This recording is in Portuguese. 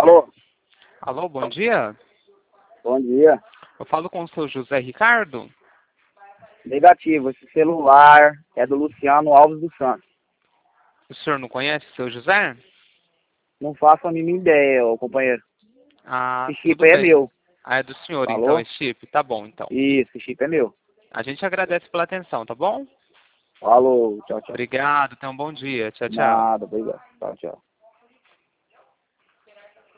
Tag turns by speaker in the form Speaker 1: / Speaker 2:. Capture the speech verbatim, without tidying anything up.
Speaker 1: Alô?
Speaker 2: Alô, bom dia.
Speaker 1: Bom dia.
Speaker 2: Eu falo com o seu José Ricardo.
Speaker 1: Negativo, esse celular é do Luciano Alves dos Santos.
Speaker 2: O senhor não conhece o seu José?
Speaker 1: Não faço a mínima ideia, ô companheiro.
Speaker 2: Ah,
Speaker 1: Esse chip
Speaker 2: tudo
Speaker 1: aí é
Speaker 2: bem.
Speaker 1: meu.
Speaker 2: Ah, é do senhor então,
Speaker 1: Falou?
Speaker 2: esse chip? Tá bom, então.
Speaker 1: Isso, esse chip é meu.
Speaker 2: A gente agradece pela atenção, tá bom?
Speaker 1: Falou, tchau, tchau.
Speaker 2: Obrigado, tenha um bom dia. Tchau, tchau.
Speaker 1: Nada, obrigado. Tchau, tchau.